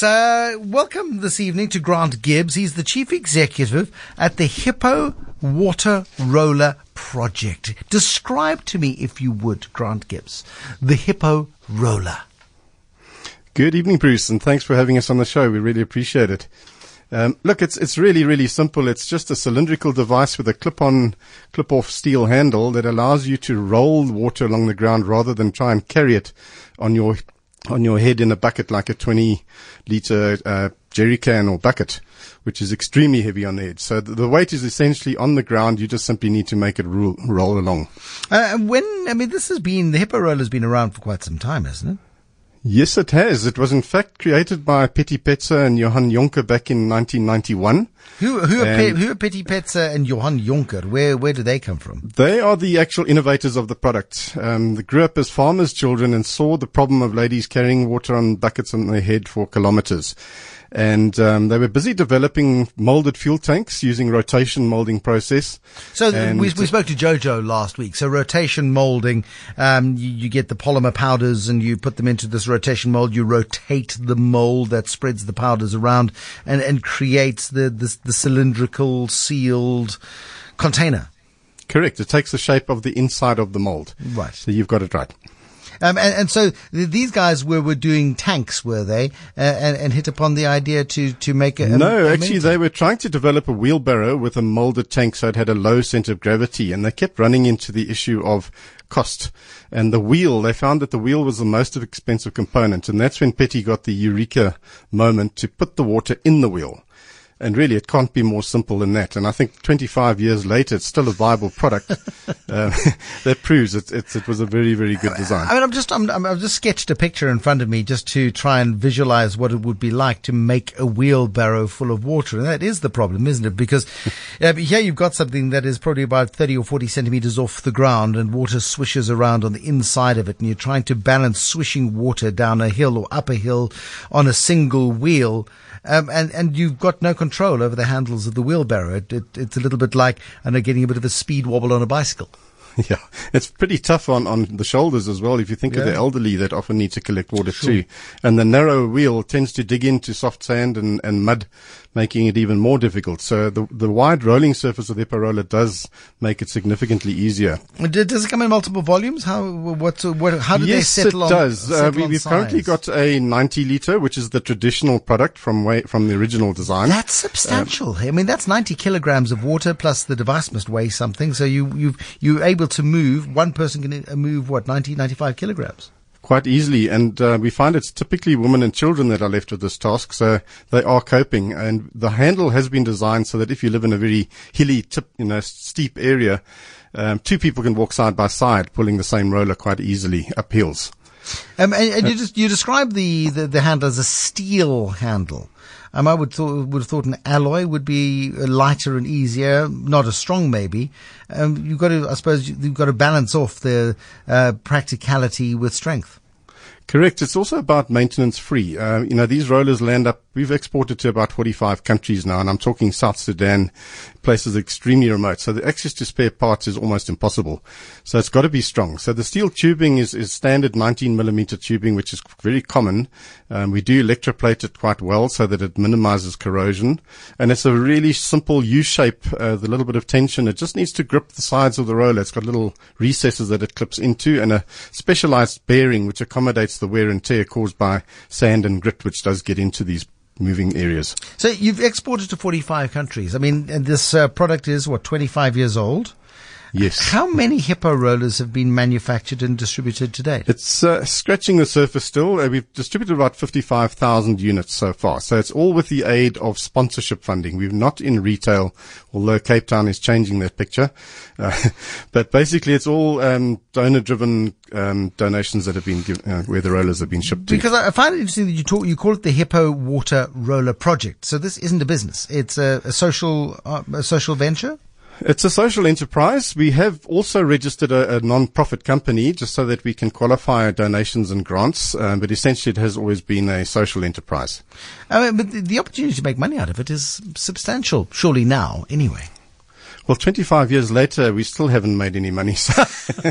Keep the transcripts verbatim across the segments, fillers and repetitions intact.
Yes, uh, welcome this evening to Grant Gibbs. He's the Chief Executive at the Hippo Water Roller Project. Describe to me, if you would, Grant Gibbs, the Hippo Roller. Good evening, Bruce, and thanks for having us on the show. We really appreciate it. Um, look, it's it's really, really simple. It's just a cylindrical device with a clip-on, clip-off steel handle that allows you to roll water along the ground rather than try and carry it on your on your head in a bucket like a twenty-litre uh, jerry can or bucket, which is extremely heavy on the edge. So the, the weight is essentially on the ground. You just simply need to make it roll, roll along. Uh, when I mean, this has been the Hippo Roller has been around for quite some time, hasn't it? Yes, it has. It was in fact created by Petty Petzer and Johan Jonker back in nineteen ninety-one. Who who are, Pe- who are Petty Petzer and Johan Jonker? Where where do they come from? They are the actual innovators of the product. Um, they grew up as farmers' children and saw the problem of ladies carrying water on buckets on their head for kilometers. And um, they were busy developing molded fuel tanks using rotation molding process. So we, we spoke to Jojo last week. So rotation molding, um, you, you get the polymer powders and you put them into this rotation mold. You rotate the mold that spreads the powders around and, and creates the, the, the cylindrical sealed container. Correct. It takes the shape of the inside of the mold. Right. So you've got it right. Um, and, and so th- these guys were, were doing tanks, were they? Uh, and, and hit upon the idea to, to make a... No, a, a actually they were trying to develop a wheelbarrow with a molded tank so it had a low center of gravity, and they kept running into the issue of cost. And the wheel, they found that the wheel was the most expensive component, and that's when Petty got the eureka moment to put the water in the wheel. And really, it can't be more simple than that. And I think twenty-five years later, it's still a viable product. uh, that proves it, it, it was a very, very good design. I mean, I'm just, I'm, I'm, I've just sketched a picture in front of me just to try and visualize what it would be like to make a wheelbarrow full of water. And that is the problem, isn't it? Because uh, here you've got something that is probably about thirty or forty centimeters off the ground and water swishes around on the inside of it. And you're trying to balance swishing water down a hill or up a hill on a single wheel. Um, and, and you've got no control over the handles of the wheelbarrow. It, it, it's a little bit like, I know, getting a bit of a speed wobble on a bicycle. Yeah, it's pretty tough on, on the shoulders as well. If you think yeah. of the elderly that often need to collect water sure. too. And the narrow wheel tends to dig into soft sand and, and mud, making it even more difficult. So the the wide rolling surface of the Hippo Roller does make it significantly easier. Does it come in multiple volumes? How what, what how do yes, they settle it on? Does. Settle uh, we, on we've size? currently got a ninety litre, which is the traditional product from way, from the original design. That's substantial. Uh, I mean, that's ninety kilograms of water plus the device must weigh something. So you you you're able to move. One person can move what ninety, ninety-five kilograms. Quite easily, and uh, we find it's typically women and children that are left with this task, so they are coping. And the handle has been designed so that if you live in a very hilly, tip, you know, steep area, um, two people can walk side by side, pulling the same roller quite easily up hills. Um, and, and you just you describe the, the the handle as a steel handle. Um, I would thought, would have thought an alloy would be lighter and easier, not as strong maybe. Um, you've got to, I suppose, you've got to balance off the uh, practicality with strength. Correct. It's also about maintenance free. Uh, you know, these rollers land up, we've exported to about forty-five countries now, and I'm talking South Sudan, places extremely remote. So the access to spare parts is almost impossible. So it's got to be strong. So the steel tubing is, is standard nineteen millimeter tubing, which is very common. Um, we do electroplate it quite well so that it minimizes corrosion. And it's a really simple U-shape, uh, the little bit of tension. It just needs to grip the sides of the roller. It's got little recesses that it clips into and a specialized bearing which accommodates the wear and tear caused by sand and grit, which does get into these moving areas. So you've exported to forty-five countries. I mean, and this uh, product is, what, twenty-five years old? Yes. How many Hippo rollers have been manufactured and distributed to date? It's uh, scratching the surface still. Uh, we've distributed about fifty-five thousand units so far. So it's all with the aid of sponsorship funding. We're not in retail, although Cape Town is changing that picture. Uh, but basically it's all um, donor-driven um, donations that have been given, uh, where the rollers have been shipped to. Because I find it interesting that you talk, you call it the Hippo Water Roller Project. So this isn't a business. It's a, a social, uh, a social venture? It's a social enterprise. We have also registered a, a non-profit company just so that we can qualify donations and grants, um, but essentially it has always been a social enterprise. I mean, but the, the opportunity to make money out of it is substantial, surely now, anyway. Well, twenty-five years later, we still haven't made any money. So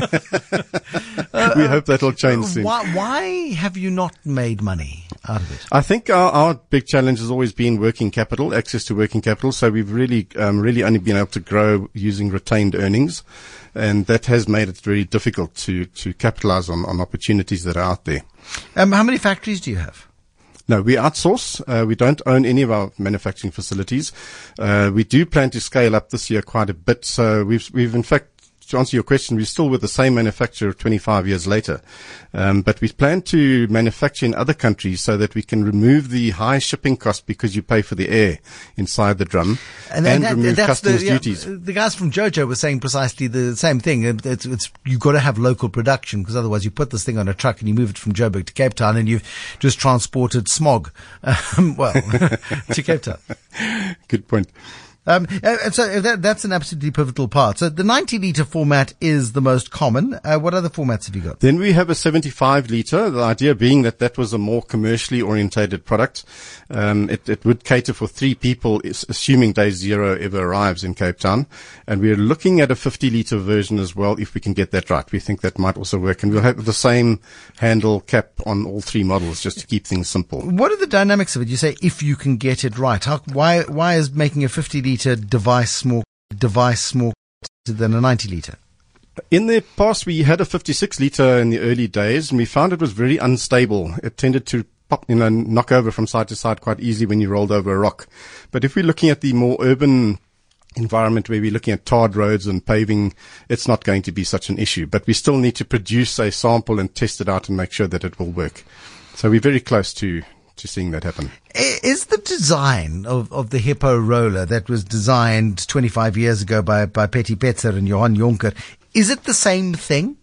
we hope that'll change soon. Why, why have you not made money out of it? I think our, our big challenge has always been working capital, access to working capital. So we've really, um, really only been able to grow using retained earnings. And that has made it very difficult to, to capitalize on, on opportunities that are out there. Um, how many factories do you have? No, we outsource. Uh, we don't own any of our manufacturing facilities. Uh, we do plan to scale up this year quite a bit. So we've, we've in fact, to answer your question, we're still with the same manufacturer twenty-five years later. Um, but we plan to manufacture in other countries so that we can remove the high shipping cost because you pay for the air inside the drum and, and that, remove customs the, yeah, duties. The guys from Jojo were saying precisely the same thing. It's, it's, you've got to have local production because otherwise you put this thing on a truck and you move it from Joburg to Cape Town and you've just transported smog, um, well, to Cape Town. Good point. Um, and so that, that's an absolutely pivotal part. So the ninety litre format is the most common. Uh, what other formats have you got? Then we have a seventy-five litre. The idea being that that was a more commercially orientated product. Um, it, it would cater for three people, assuming day zero ever arrives in Cape Town. And we're looking at a fifty litre version as well, if we can get that right. We think that might also work. And we'll have the same handle cap on all three models just to keep things simple. What are the dynamics of it? You say if you can get it right. How, why, why is making a fifty litre device more device more than a ninety litre? In the past, we had a fifty-six litre in the early days, and we found it was very unstable. It tended to pop, you know, knock over from side to side quite easily when you rolled over a rock. But if we're looking at the more urban environment where we're looking at tarred roads and paving, it's not going to be such an issue. But we still need to produce a sample and test it out and make sure that it will work. So we're very close to to seeing that happen. Is the design of, of the Hippo roller that was designed twenty-five years ago by, by Petty Petzer and Johan Jonker, is it the same thing?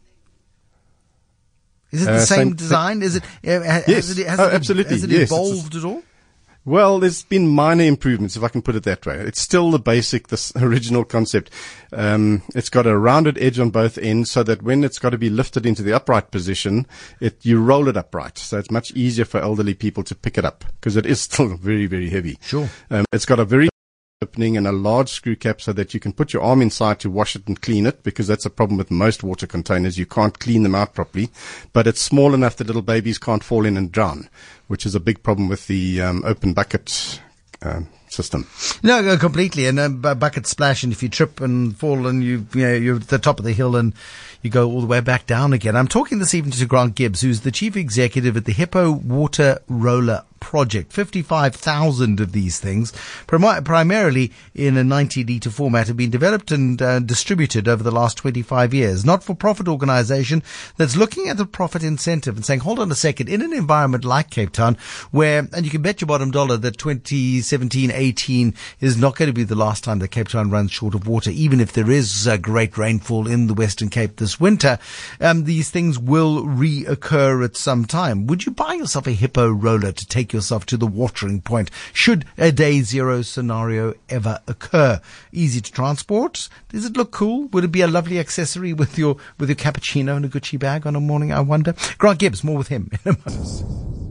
Is it the uh, same, same design? Is it, uh, has yes. it, has oh, it, absolutely. has it yes, evolved at all? Well, there's been minor improvements, if I can put it that way. It's still the basic, this original concept. Um, it's got a rounded edge on both ends so that when it's got to be lifted into the upright position, it, you roll it upright. So it's much easier for elderly people to pick it up because it is still very, very heavy. Sure. Um, it's got a very opening and a large screw cap so that you can put your arm inside to wash it and clean it, because that's a problem with most water containers. You can't clean them out properly, but it's small enough that little babies can't fall in and drown, which is a big problem with the um, open bucket um, system. No, no, completely. And a bucket splash, and if you trip and fall and you, you know, you're at the top of the hill and you go all the way back down again. I'm talking this evening to Grant Gibbs, who's the chief executive at the Hippo Water Roller Project. fifty-five thousand of these things, prim- primarily in a ninety litre format, have been developed and uh, distributed over the last twenty-five years. Not-for-profit organisation that's looking at the profit incentive and saying, hold on a second, in an environment like Cape Town, where, and you can bet your bottom dollar that twenty seventeen eighteen is not going to be the last time that Cape Town runs short of water, even if there is uh, great rainfall in the Western Cape this winter. Um, these things will reoccur at some time. Would you buy yourself a Hippo roller to take yourself to the watering point should a day zero scenario ever occur? Easy to transport. Does it look cool? Would it be a lovely accessory with your with your cappuccino and a Gucci bag on a morning, I wonder? Grant Gibbs, more with him in a moment.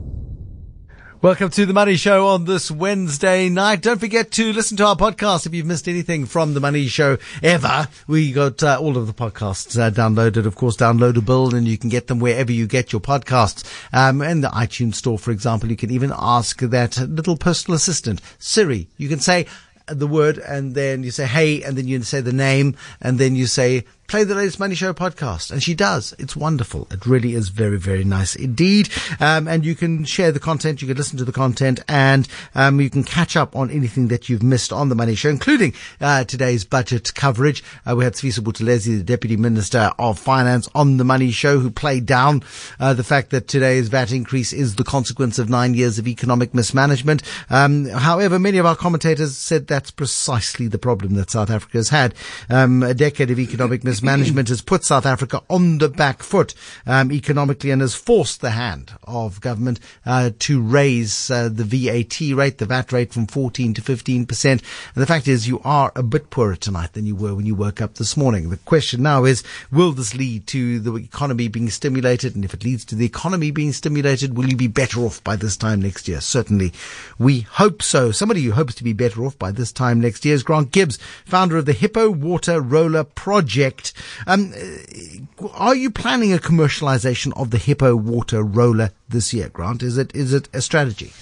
Welcome to The Money Show on this Wednesday night. Don't forget to listen to our podcast if you've missed anything from The Money Show ever. We got uh, all of the podcasts uh, downloaded, of course, downloadable, and you can get them wherever you get your podcasts. Um, in the iTunes store, for example, you can even ask that little personal assistant, Siri. You can say the word, and then you say, hey, and then you say the name, and then you say, play the latest Money Show podcast. And she does. It's wonderful. It really is very, very nice indeed. Um, and you can share the content. You can listen to the content, and um, you can catch up on anything that you've missed on the Money Show, including uh, today's budget coverage. Uh, we had Sifiso Buthelezi, the Deputy Minister of Finance, on the Money Show, who played down uh, the fact that today's V A T increase is the consequence of nine years of economic mismanagement. Um, however, many of our commentators said that's precisely the problem that South Africa has had. Um, a decade of economic mismanagement crisis management has put South Africa on the back foot um, economically and has forced the hand of government uh, to raise uh, the V A T rate, the V A T rate from fourteen to fifteen percent. And the fact is you are a bit poorer tonight than you were when you woke up this morning. The question now is, will this lead to the economy being stimulated? And if it leads to the economy being stimulated, will you be better off by this time next year? Certainly, we hope so. Somebody who hopes to be better off by this time next year is Grant Gibbs, founder of the Hippo Water Roller Project. Um, are you planning a commercialization of the Hippo Water Roller this year, Grant? Is it is it a strategy?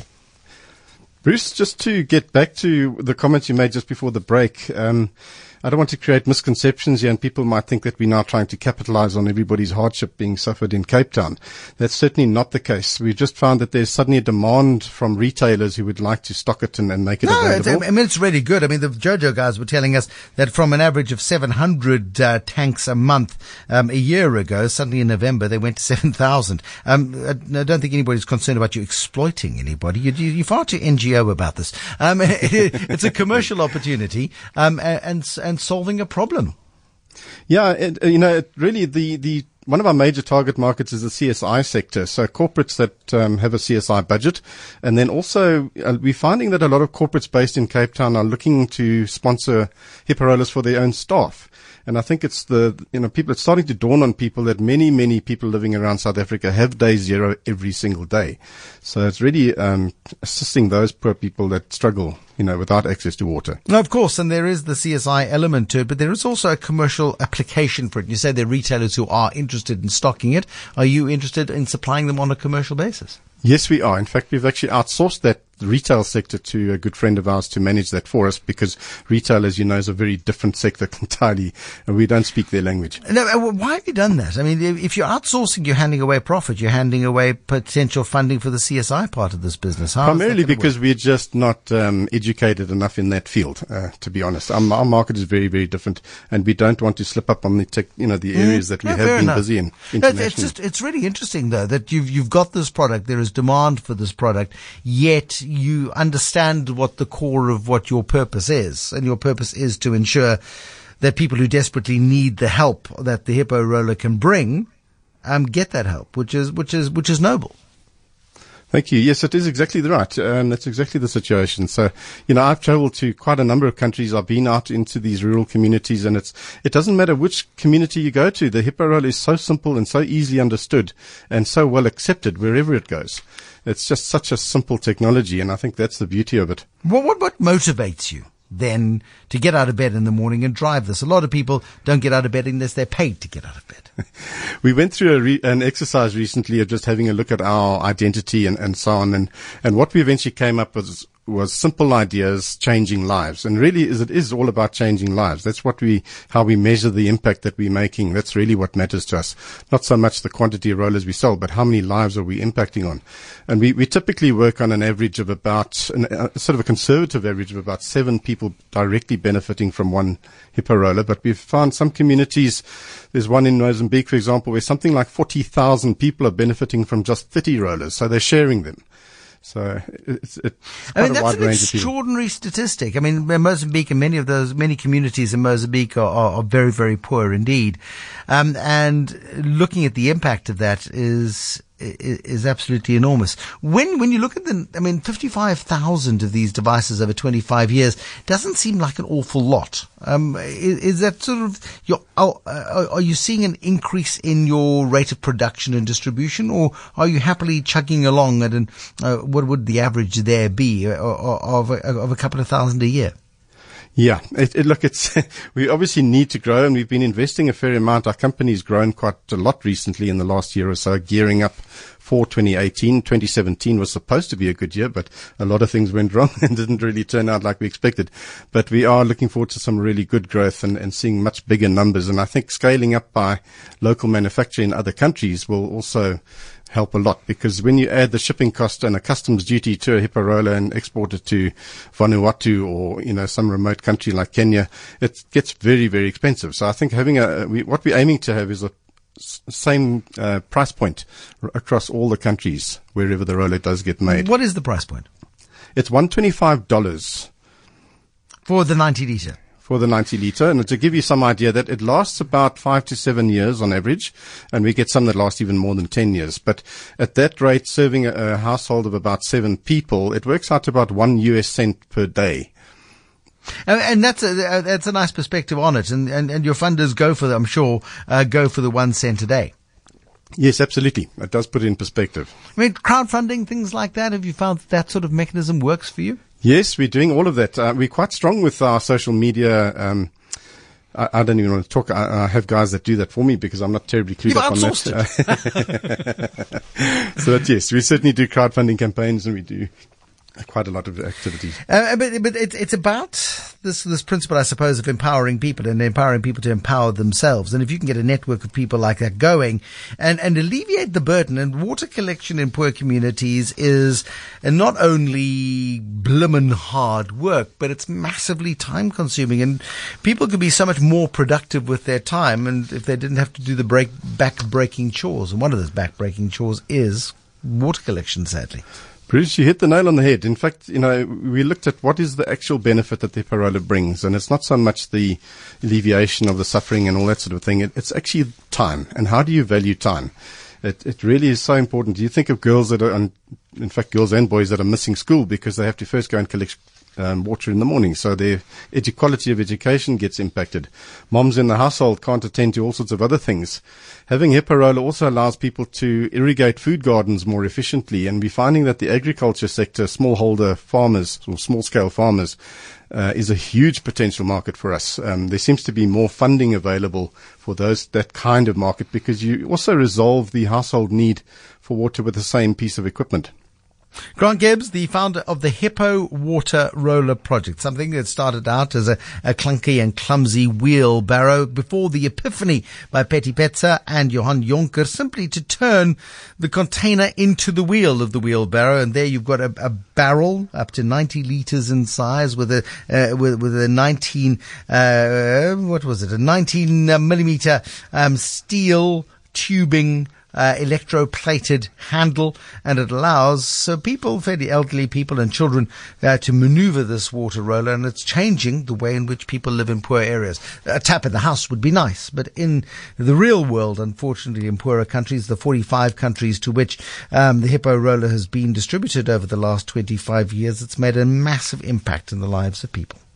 Bruce, just to get back to the comments you made just before the break, um, I don't want to create misconceptions here, and people might think that we're now trying to capitalize on everybody's hardship being suffered in Cape Town. That's certainly not the case. We've just found that there's suddenly a demand from retailers who would like to stock it and, and make it no, available. It's, I mean, it's really good. I mean, the Jojo guys were telling us that from an average of seven hundred uh, tanks a month um, a year ago, suddenly in November, they went to seven thousand. Um, I, I don't think anybody's concerned about you exploiting anybody. You, you, you're far too N G O about this. Um, it, it's a commercial opportunity um, and, and and solving a problem. Yeah, it, you know, it really the, the one of our major target markets is the C S I sector. So corporates that um, have a C S I budget, and then also uh, we're finding that a lot of corporates based in Cape Town are looking to sponsor Hippo Rollers for their own staff. And I think it's the, you know, people, it's starting to dawn on people that many, many people living around South Africa have day zero every single day. So it's really um, assisting those poor people that struggle, you know, without access to water. No, of course, and there is the C S I element to it, but there is also a commercial application for it. You say there are retailers who are interested in stocking it. Are you interested in supplying them on a commercial basis? Yes, we are. In fact, we've actually outsourced that retail sector to a good friend of ours to manage that for us, because retail, as you know, is a very different sector entirely, and we don't speak their language. No, why have you done that? I mean, if you're outsourcing, you're handing away profit, you're handing away potential funding for the C S I part of this business. How Primarily because work? We're just not um, educated enough in that field, uh, to be honest. Our, our market is very, very different, and we don't want to slip up on the tech, you know, the areas mm, that we no, have been enough. busy in internationally. It's just, it's really interesting though that you've you've got this product. There is demand for this product, yet you understand what the core of what your purpose is, and your purpose is to ensure that people who desperately need the help that the Hippo Roller can bring um, get that help, which is which is which is noble. Thank you. Yes, it is exactly the right. Um, that's exactly the situation. So, you know, I've traveled to quite a number of countries. I've been out into these rural communities, and it's, it doesn't matter which community you go to. The Hippo Roller is so simple and so easily understood and so well accepted wherever it goes. It's just such a simple technology, and I think that's the beauty of it. What, what, what motivates you then to get out of bed in the morning and drive this? A lot of people don't get out of bed unless they're paid to get out of bed. We went through a re- an exercise recently of just having a look at our identity and, and so on. And, and what we eventually came up with was simple ideas changing lives. And really is, it is all about changing lives. That's what we, how we measure the impact that we're making. That's really what matters to us. Not so much the quantity of rollers we sell, but how many lives are we impacting on? And we, we typically work on an average of about, an, a sort of a conservative average of about seven people directly benefiting from one Hippo Roller. But we've found some communities, there's one in Mozambique, for example, where something like forty thousand people are benefiting from just thirty rollers. So they're sharing them. So it's, it's quite I mean, a that's wide an range of people. Extraordinary statistic. I mean, Mozambique and many of those, many communities in Mozambique are, are, are very, very poor indeed. Um, and looking at the impact of that is, is absolutely enormous. When, when you look at the, I mean, fifty-five thousand of these devices over twenty-five years doesn't seem like an awful lot. Um, is, is that sort of your, oh, uh, are you seeing an increase in your rate of production and distribution, or are you happily chugging along at an, uh, what would the average there be uh, of, of, of a couple of thousand a year? Yeah, it, it, look, it's, we obviously need to grow, and we've been investing a fair amount. Our company's grown quite a lot recently in the last year or so, gearing up for twenty eighteen. twenty seventeen was supposed to be a good year, but a lot of things went wrong and didn't really turn out like we expected. But we are looking forward to some really good growth and, and seeing much bigger numbers. And I think scaling up by local manufacturing in other countries will also help a lot, because when you add the shipping cost and a customs duty to a Hippo Roller and export it to Vanuatu or, you know, some remote country like Kenya, it gets very, very expensive. So I think having a, we, what we're aiming to have is a same uh, price point r- across all the countries wherever the roller does get made. What is the price point? It's one hundred twenty-five dollars for the ninety litre. for the ninety litre. And to give you some idea, that it lasts about five to seven years on average, and we get some that last even more than ten years. But at that rate, serving a, a household of about seven people, it works out to about one U S cent per day. And, and that's a, that's a nice perspective on it. And, and, and your funders go for, the, I'm sure, uh, go for the one cent a day. Yes, absolutely. It does put it in perspective. I mean, crowdfunding, things like that, have you found that, that sort of mechanism works for you? Yes, we're doing all of that. Uh, we're quite strong with our social media. Um, I, I don't even want to talk. I, I have guys that do that for me because I'm not terribly clued You've up on that. So that, yes, we certainly do crowdfunding campaigns, and we do quite a lot of activities. Uh, but but it, it's about this this principle, I suppose, of empowering people and empowering people to empower themselves. And if you can get a network of people like that going and, and alleviate the burden, and water collection in poor communities is not only blimmin' hard work, but it's massively time consuming. And people could be so much more productive with their time, and if they didn't have to do the break, back-breaking chores. And one of those back-breaking chores is water collection, sadly. Bruce, you hit the nail on the head. In fact, you know, we looked at what is the actual benefit that the HIPPO roller brings, and it's not so much the alleviation of the suffering and all that sort of thing. It, it's actually time, and how do you value time? It, it really is so important. Do you think of girls that are, and in fact, girls and boys that are missing school because they have to first go and collect Um, water in the morning, so their edu- quality of education gets impacted. Moms in the household can't attend to all sorts of other things. Having HIPPO roller also allows people to irrigate food gardens more efficiently, and we're finding that the agriculture sector, smallholder farmers or small-scale farmers, uh, is a huge potential market for us. Um, there seems to be more funding available for those that kind of market because you also resolve the household need for water with the same piece of equipment. Grant Gibbs, the founder of the HIPPO Water Roller Project, something that started out as a, a clunky and clumsy wheelbarrow before the epiphany by Petty Petzer and Johan Jonker, simply to turn the container into the wheel of the wheelbarrow. And there you've got a, a barrel up to ninety litres in size with a uh, with, with a nineteen uh, what was it a nineteen millimeter um, steel tubing. Uh, electroplated handle, and it allows uh, people, fairly elderly people and children, uh, to maneuver this water roller, and it's changing the way in which people live in poor areas. A tap in the house would be nice, but in the real world, unfortunately, in poorer countries, the forty-five countries to which um, the HIPPO roller has been distributed over the last twenty-five years, it's made a massive impact in the lives of people.